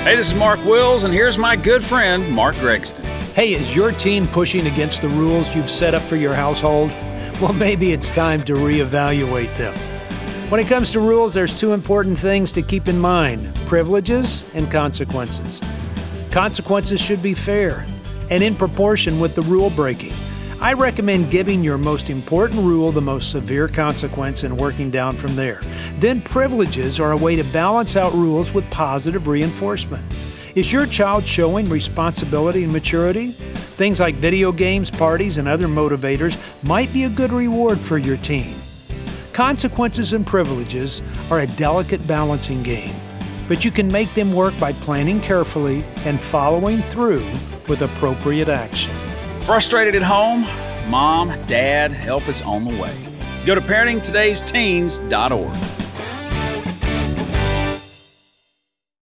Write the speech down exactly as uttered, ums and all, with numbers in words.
Hey, this is Mark Wills, and here's my good friend, Mark Gregston. Hey, is your teen pushing against the rules you've set up for your household? Well, maybe it's time to reevaluate them. When it comes to rules, there's two important things to keep in mind: privileges and consequences. Consequences should be fair and in proportion with the rule breaking. I recommend giving your most important rule the most severe consequence and working down from there. Then privileges are a way to balance out rules with positive reinforcement. Is your child showing responsibility and maturity? Things like video games, parties, and other motivators might be a good reward for your teen. Consequences and privileges are a delicate balancing game, but you can make them work by planning carefully and following through with appropriate action. Frustrated at home? Mom, Dad, help is on the way. Go to parenting todays teens dot org.